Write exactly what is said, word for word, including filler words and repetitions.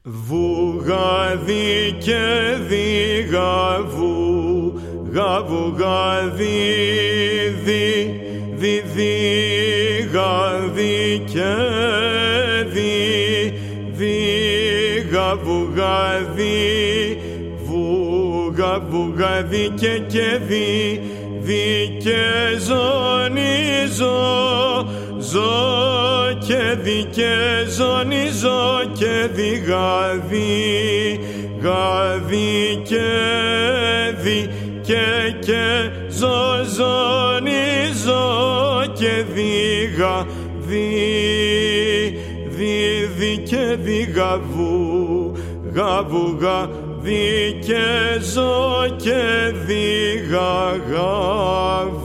Βουγαδί και δι γαβού, γαβού γαδί, δι, δι, δι, γαδί και δι, δι, γαβού γαδί, βούγα, βουγαδί και και δι, δι και ζώνη ζω, ζω και δι και ζώνη ζω και δι γαδί, γαδί και δι και και ζω ζώνη ζω και δι γαδί, δι δι και δι γαβού, γαβού γαδί και ζω και δι γαβού.